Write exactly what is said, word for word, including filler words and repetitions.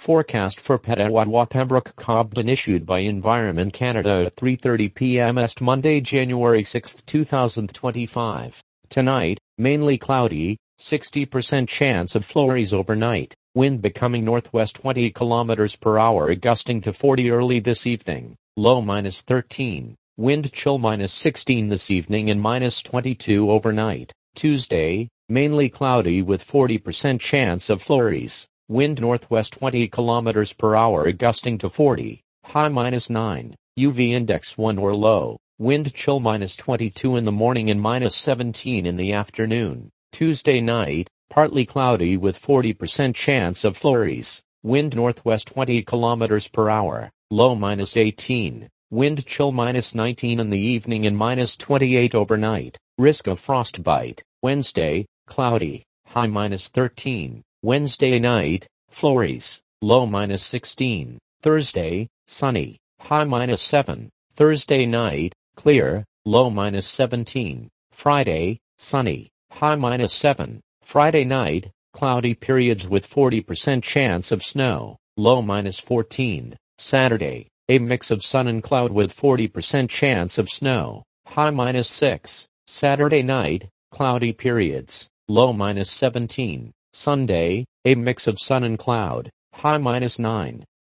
Forecast for Petawawa Pembroke Cobden issued by Environment Canada at three thirty p m Est Monday, January sixth, two thousand twenty-five. Tonight, mainly cloudy, sixty percent chance of flurries overnight. Wind becoming northwest twenty kilometers per hour gusting to forty early this evening. Low minus thirteen. Wind chill minus sixteen this evening and minus twenty-two overnight. Tuesday, mainly cloudy with forty percent chance of flurries. Wind northwest twenty kilometers per hour gusting to forty. High minus nine. U V index one or low. Wind chill minus twenty-two in the morning and minus seventeen in the afternoon. Tuesday night, partly cloudy with forty percent chance of flurries. Wind northwest twenty kilometers per hour. Low minus eighteen. Wind chill minus nineteen in the evening and minus twenty-eight overnight. Risk of frostbite. Wednesday, cloudy. High minus thirteen. Wednesday night, flurries. Low minus sixteen. Thursday, sunny. High minus seven. Thursday night, clear. Low minus seventeen. Friday, sunny. High minus seven. Friday night, cloudy periods with forty percent chance of snow. Low minus fourteen. Saturday, a mix of sun and cloud with forty percent chance of snow. High minus six. Saturday night, cloudy periods. Low minus seventeen. Sunday, a mix of sun and cloud. High minus nine.